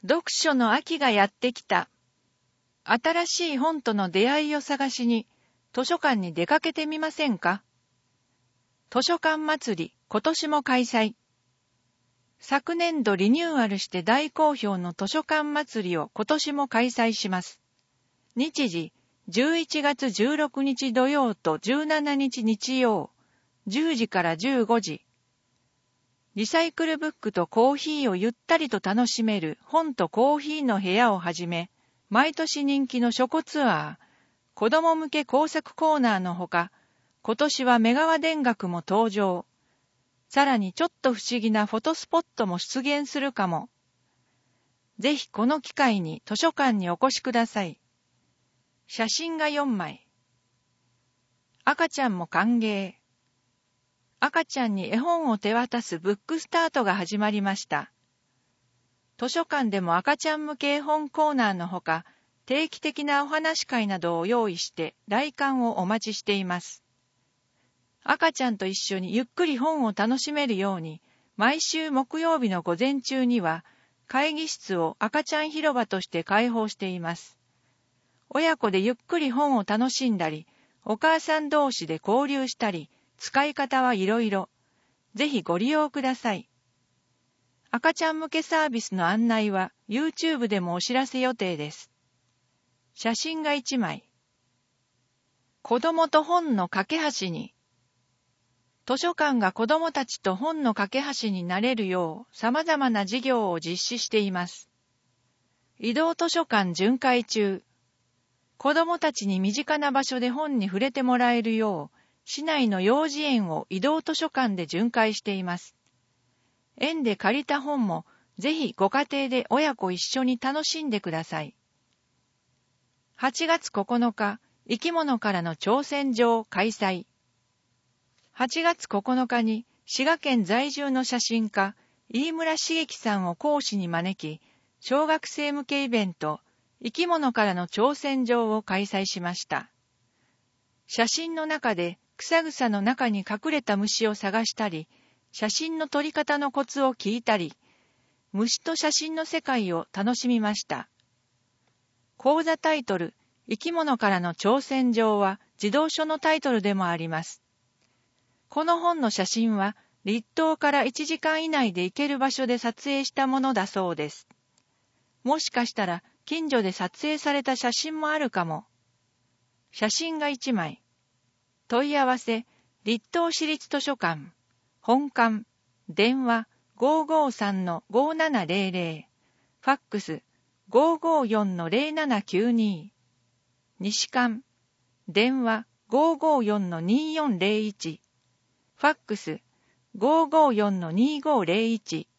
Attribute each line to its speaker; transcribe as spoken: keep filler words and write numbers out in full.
Speaker 1: 読書の秋がやってきた。新しい本との出会いを探しに図書館に出かけてみませんか？図書館祭り、今年も開催。昨年度リニューアルして大好評の図書館祭りを今年も開催します。日時、じゅういちがつじゅうろくにち土曜とじゅうしちにち日曜、じゅうじからじゅうごじ。リサイクルブックとコーヒーをゆったりと楽しめる本とコーヒーの部屋をはじめ、毎年人気の書庫ツアー、子供向け工作コーナーのほか、今年は目川田楽も登場。さらにちょっと不思議なフォトスポットも出現するかも。ぜひこの機会に図書館にお越しください。写真がよんまい。赤ちゃんも歓迎。赤ちゃんに絵本を手渡すブックスタートが始まりました。図書館でも赤ちゃん向け絵本コーナーのほか、定期的なお話会などを用意して来館をお待ちしています。赤ちゃんと一緒にゆっくり本を楽しめるように、毎週木曜日の午前中には会議室を赤ちゃん広場として開放しています。親子でゆっくり本を楽しんだり、お母さん同士で交流したり、使い方はいろいろ。ぜひご利用ください。赤ちゃん向けサービスの案内は YouTube でもお知らせ予定です。写真がいちまい。子供と本の架け橋に。図書館が子供たちと本の架け橋になれるよう様々な事業を実施しています。移動図書館巡回中。子供たちに身近な場所で本に触れてもらえるよう、市内の幼児園を移動図書館で巡回しています。園で借りた本もぜひご家庭で親子一緒に楽しんでください。はちがつここのか、生き物からの挑戦状開催。はちがつここのかに滋賀県在住の写真家、飯村茂樹さんを講師に招き、小学生向けイベント、生き物からの挑戦状を開催しました。写真の中で草草の中に隠れた虫を探したり、写真の撮り方のコツを聞いたり、虫と写真の世界を楽しみました。講座タイトル、生き物からの挑戦状は児童書のタイトルでもあります。この本の写真は、立東からいちじかん以内で行ける場所で撮影したものだそうです。もしかしたら、近所で撮影された写真もあるかも。写真がいちまい。問い合わせ、立東市立図書館、本館、電話 ごーごーさんのごーななぜろぜろ、ファックス ごーごーよんのぜろななきゅうに、西館、電話 ごーごーよんのにーよんぜろいち、ファックス ごーごーよんのにーごーぜろいち、